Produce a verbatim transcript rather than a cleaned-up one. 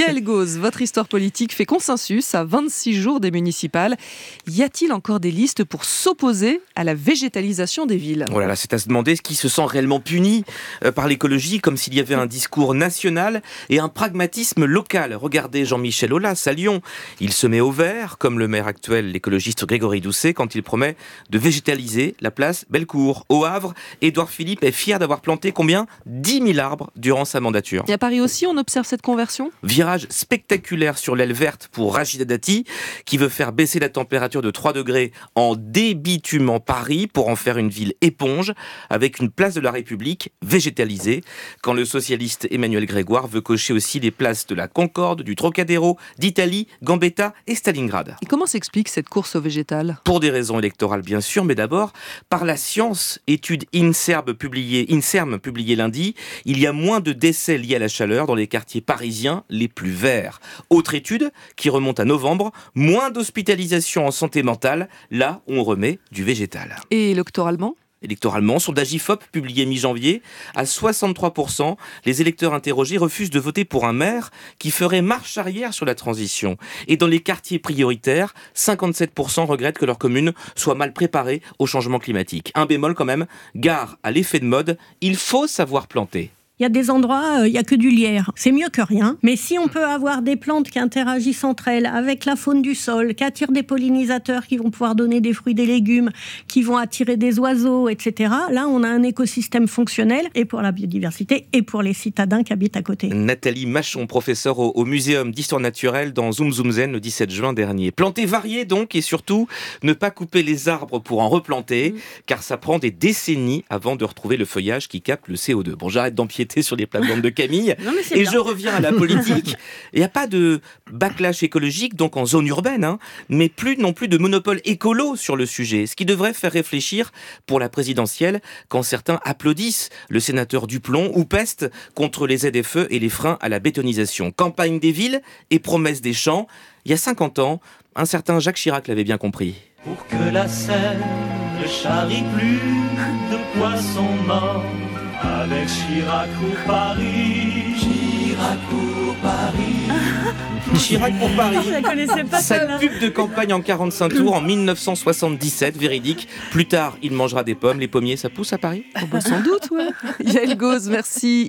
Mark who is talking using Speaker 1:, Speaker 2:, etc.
Speaker 1: Yael Gauze, votre histoire politique fait consensus à vingt-six jours des municipales. Y a-t-il encore des listes pour s'opposer à la végétalisation des villes ?
Speaker 2: Voilà, là, c'est à se demander ce qui se sent réellement puni euh, par l'écologie, comme s'il y avait un discours national et un pragmatisme local. Regardez Jean-Michel Aulas à Lyon. Il se met au vert, comme le maire actuel, l'écologiste Grégory Doucet, quand il promet de végétaliser la place Bellecour. Au Havre, Édouard Philippe est fier d'avoir planté combien ? dix mille arbres durant sa mandature.
Speaker 1: Et à Paris aussi, on observe cette conversion ?
Speaker 2: Virage spectaculaire sur l'aile verte pour Rachida Dati, qui veut faire baisser la température de trois degrés en débitumant Paris pour en faire une ville éponge, avec une place de la République végétalisée, quand le socialiste Emmanuel Grégoire veut cocher aussi les places de la Concorde, du Trocadéro, d'Italie, Gambetta et Stalingrad.
Speaker 1: Et comment s'explique cette course au végétal ?
Speaker 2: Pour des raisons électorales bien sûr, mais d'abord par la science. Étude INSERM publiée, INSERM publiée lundi, il y a moins de décès liés à la chaleur dans les quartiers parisiens les plus verts. Autre étude qui remonte à novembre, moins d'hospitalisation en santé mentale, là où on remet du végétal.
Speaker 1: Et électoralement ?
Speaker 2: Électoralement, sondage I F O P publié mi-janvier, à soixante-trois pour cent, les électeurs interrogés refusent de voter pour un maire qui ferait marche arrière sur la transition. Et dans les quartiers prioritaires, cinquante-sept pour cent regrettent que leur commune soit mal préparée au changement climatique. Un bémol quand même, gare à l'effet de mode, il faut savoir planter.
Speaker 3: Il y a des endroits, il euh, n'y a que du lierre. C'est mieux que rien. Mais si on peut avoir des plantes qui interagissent entre elles avec la faune du sol, qui attirent des pollinisateurs qui vont pouvoir donner des fruits, des légumes, qui vont attirer des oiseaux, et cetera. Là, on a un écosystème fonctionnel et pour la biodiversité et pour les citadins qui habitent à côté.
Speaker 2: Nathalie Machon, professeure au, au Muséum d'Histoire Naturelle dans Zoom Zoom Zen le dix-sept juin dernier. Planter varié donc et surtout ne pas couper les arbres pour en replanter mmh. car ça prend des décennies avant de retrouver le feuillage qui capte le C O deux. Bon, j'arrête d'empiéter sur les plates-bandes de Camille non, et bien. Je reviens à la politique. Il n'y a pas de backlash écologique donc en zone urbaine, hein, mais plus non plus de monopole écolo sur le sujet, ce qui devrait faire réfléchir pour la présidentielle quand certains applaudissent le sénateur Duplon ou pestent contre les Z F E et les freins à la bétonisation. Campagne des villes et promesse des champs. Il y a cinquante ans, un certain Jacques Chirac l'avait bien compris.
Speaker 4: Pour que la Seine ne charrie plus de poissons morts, avec Chirac pour Paris, Chirac pour Paris.
Speaker 2: Chirac pour Paris.
Speaker 3: Je la connaissais pas.
Speaker 2: Sa pub de campagne en quarante-cinq tours en dix-neuf cent soixante-dix-sept, véridique. Plus tard, il mangera des pommes. Les pommiers, ça pousse à Paris ?
Speaker 1: Oh bah sans doute, ouais. Yael Gauze, merci.